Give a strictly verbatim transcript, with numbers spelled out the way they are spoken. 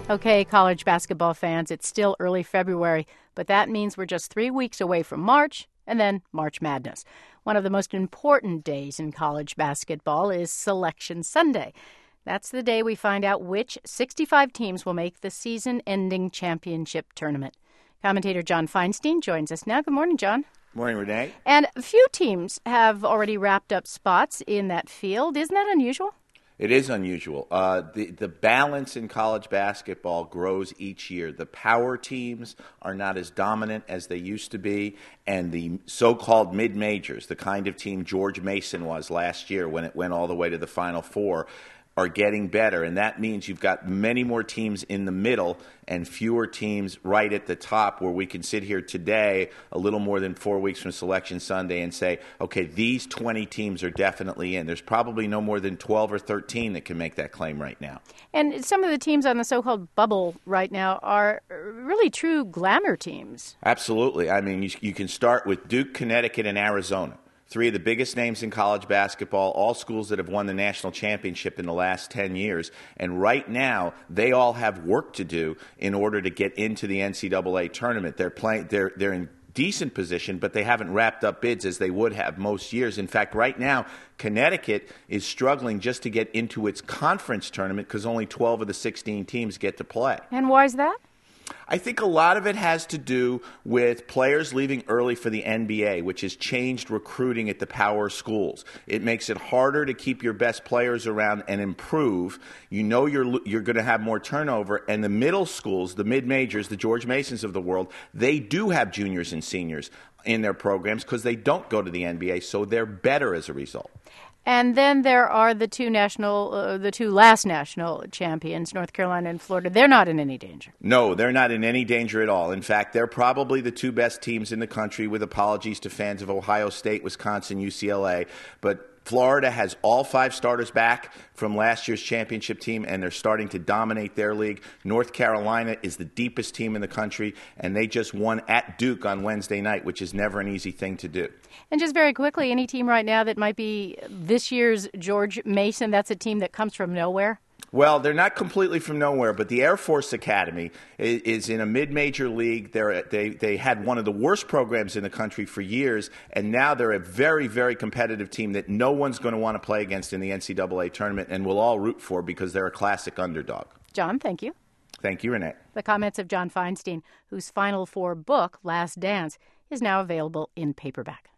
Okay, college basketball fans, it's still early February, but that means we're just three weeks away from March and then March Madness. One of the most important days in college basketball is Selection Sunday. That's the day we find out which sixty-five teams will make the season-ending championship tournament. Commentator John Feinstein joins us now. Good morning, John. Morning, Renee. And a few teams have already wrapped up spots in that field. Isn't that unusual? It is unusual. Uh, the, the balance in college basketball grows each year. The power teams are not as dominant as they used to be, and the so-called mid-majors, the kind of team George Mason was last year when it went all the way to the Final Four, are getting better, and that means you've got many more teams in the middle and fewer teams right at the top, where we can sit here today, a little more than four weeks from Selection Sunday, and say, okay, these twenty teams are definitely in. There's probably no more than twelve or thirteen that can make that claim right now. And some of the teams on the so-called bubble right now are really true glamour teams. Absolutely. I mean, you, you can start with Duke, Connecticut, and Arizona. Three of the biggest names in college basketball, all schools that have won the national championship in the last ten years. And right now, they all have work to do in order to get into the N C double A tournament. They're playing, they're, they're in decent position, but they haven't wrapped up bids as they would have most years. In fact, right now, Connecticut is struggling just to get into its conference tournament because only twelve of the sixteen teams get to play. And why is that? I think a lot of it has to do with players leaving early for the N B A, which has changed recruiting at the power schools. It makes it harder to keep your best players around and improve. You know you're you're going to have more turnover. And the middle schools, the mid-majors, the George Masons of the world, they do have juniors and seniors in their programs because they don't go to the N B A, so they're better as a result. And then there are the two national, uh, the two last national champions, North Carolina and Florida. They're not in any danger. No, they're not in any danger at all. In fact, they're probably the two best teams in the country, with apologies to fans of Ohio State, Wisconsin, U C L A. But Florida has all five starters back from last year's championship team, and they're starting to dominate their league. North Carolina is the deepest team in the country, and they just won at Duke on Wednesday night, which is never an easy thing to do. And just very quickly, any team right now that might be this year's George Mason, that's a team that comes from nowhere? Well, they're not completely from nowhere, but the Air Force Academy is, is in a mid-major league. They're, they they had one of the worst programs in the country for years, and now they're a very, very competitive team that no one's going to want to play against in the N C double A tournament, and we'll all root for because they're a classic underdog. John, thank you. Thank you, Renee. The comments of John Feinstein, whose Final Four book, Last Dance, is now available in paperback.